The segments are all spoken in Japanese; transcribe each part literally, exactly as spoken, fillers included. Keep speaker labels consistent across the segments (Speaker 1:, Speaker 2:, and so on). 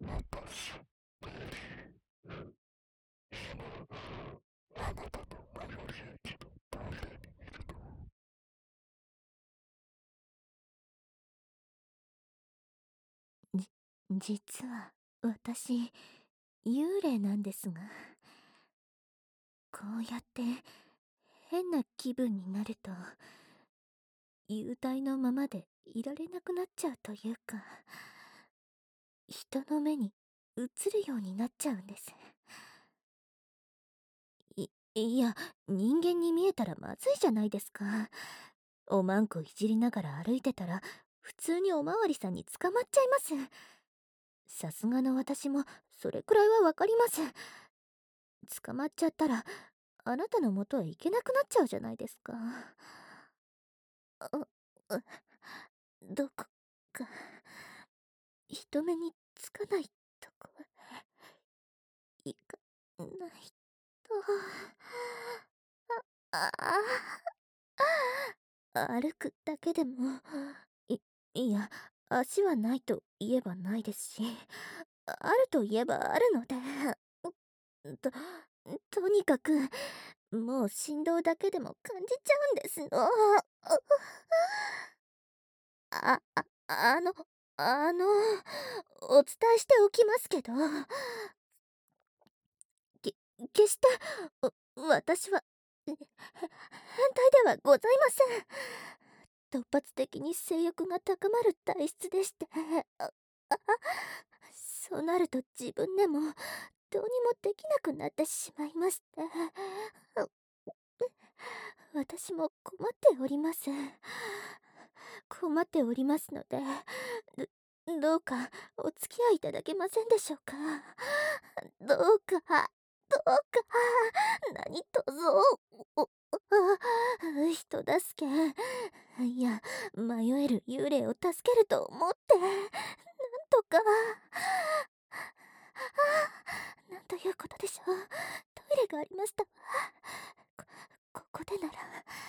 Speaker 1: 私、あなたの最寄り駅のトイレにいる
Speaker 2: じ、実は私、幽霊なんですが、こうやって変な気分になると、幽体のままでいられなくなっちゃうというか、人の目に映るようになっちゃうんです。い、いや、人間に見えたらまずいじゃないですか。おまんこいじりながら歩いてたら、普通におまわりさんに捕まっちゃいます。さすがの私も、それくらいはわかります。捕まっちゃったら、あなたの元へ行けなくなっちゃうじゃないですか。あ、うどこか、人目につかないとこへ行かないと。ああ、歩くだけでも、い、いや、足はないと言えばないですし、あると言えばあるので、と、とにかく、もう振動だけでも感じちゃうんですの。あ、あ、あの、あの、お伝えしておきますけど、け、決して、わ私は、へ変態ではございません。突発的に性欲が高まる体質でして、あ、あ、そうなると自分でも、どうにもできなくなってしまいまして、私も困っております。困っておりますので、ど、どうかお付き合いいただけませんでしょうか。どうか、どうか、何卒、お、お人助け、いや、迷える幽霊を助けると思って、なんとか、なんということでしょう。トイレがありましたわ。こ、ここでなら。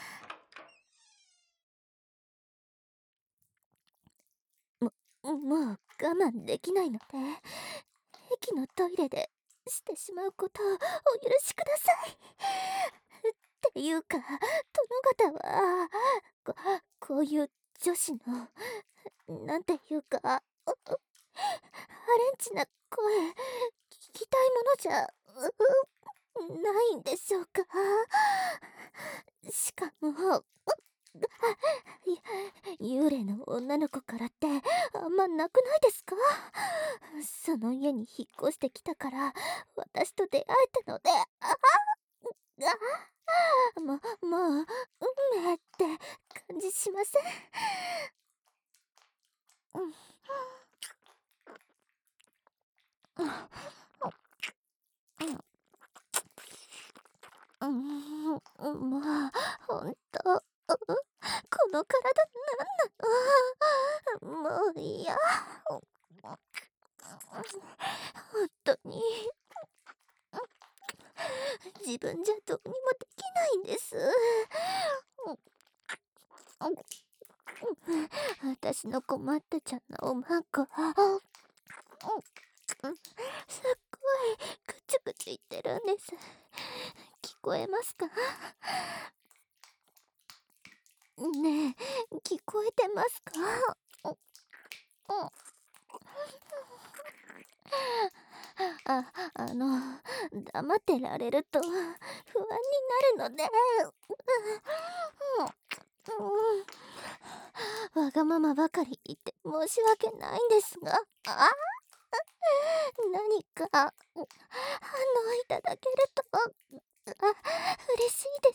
Speaker 2: も、もう我慢できないので、駅のトイレでしてしまうことをお許しください。っていうか、殿方は、こ、こういう女子の、なんていうか、アレンチな声、聞きたいものじゃ、ないんでしょうか。しかも、幽霊の女の子からってあんまなくないですか？その家に引っ越してきたから私と出会えたので、ああ、も、もう運命って感じしません？うん、うん、うん、もうほんと、この体なんなの？もう嫌。本当に自分じゃどうにもできないんです。私の困ったちゃんのおまんこは、すっごいぐちゅぐちゅ言ってるんです。聞こえますか？ねえ、聞こえてますか？あ、あの、黙ってられると不安になるので、うん、わがままばかり言って申し訳ないんですが、あ、何か反応いただけると、あ、嬉しいです。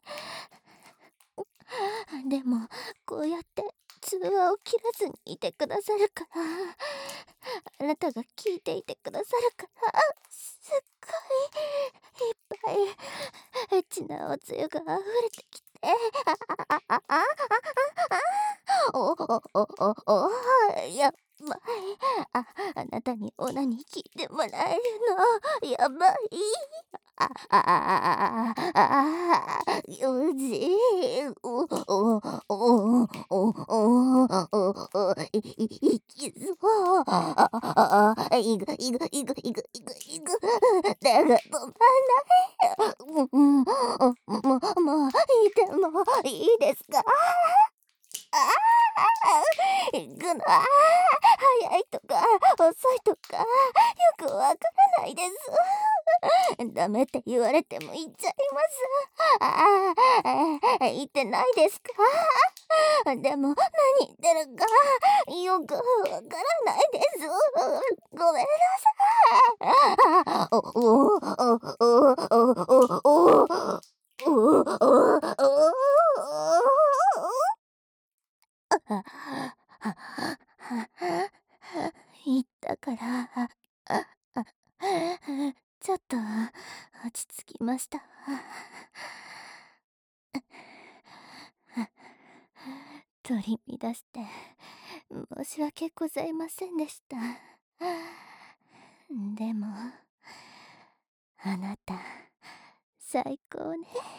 Speaker 2: でも、こうやって通話を切らずにいてくださるから、あなたが聞いていてくださるから、すっごいいっぱいエッチなおつゆが溢れてきて、あああああおおおおおやばい。あ、あなたにオナに聞いてもらえるのやばい。 あああああうじおおおおおおいいきそうあああいぐいぐいぐいぐいぐいぐ手が止まないうんももういてもいいですかああ行くの早いとか遅いとかよくわからないですダメって言われても言っちゃいますああ言ってないですかでも何言ってるかよくわからないですごめんなさいおおおおおおおお言ったからああちょっと落ち着きました取り乱して申し訳ございませんでしたでもあなた最高ね